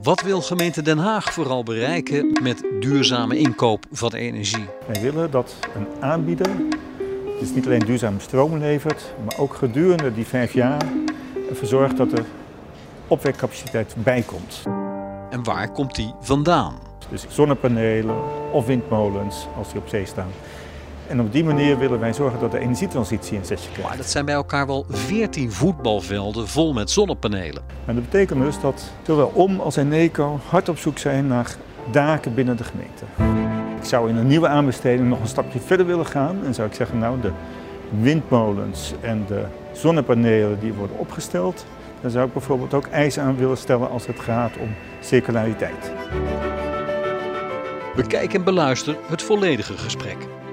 Wat wil gemeente Den Haag vooral bereiken met duurzame inkoop van energie? Wij willen dat een aanbieder dus niet alleen duurzame stroom levert, maar ook gedurende die 5 jaar ervoor zorgt dat er opwekcapaciteit bijkomt. En waar komt die vandaan? Dus zonnepanelen of windmolens als die op zee staan. En op die manier willen wij zorgen dat de energietransitie een zetje krijgt. Maar dat zijn bij elkaar wel 14 voetbalvelden vol met zonnepanelen. En dat betekent dus dat zowel OM als Eneco hard op zoek zijn naar daken binnen de gemeente. Ik zou in een nieuwe aanbesteding nog een stapje verder willen gaan. En zou ik zeggen, nou, de windmolens en de zonnepanelen die worden opgesteld, daar zou ik bijvoorbeeld ook eisen aan willen stellen als het gaat om circulariteit. Bekijk en beluister het volledige gesprek.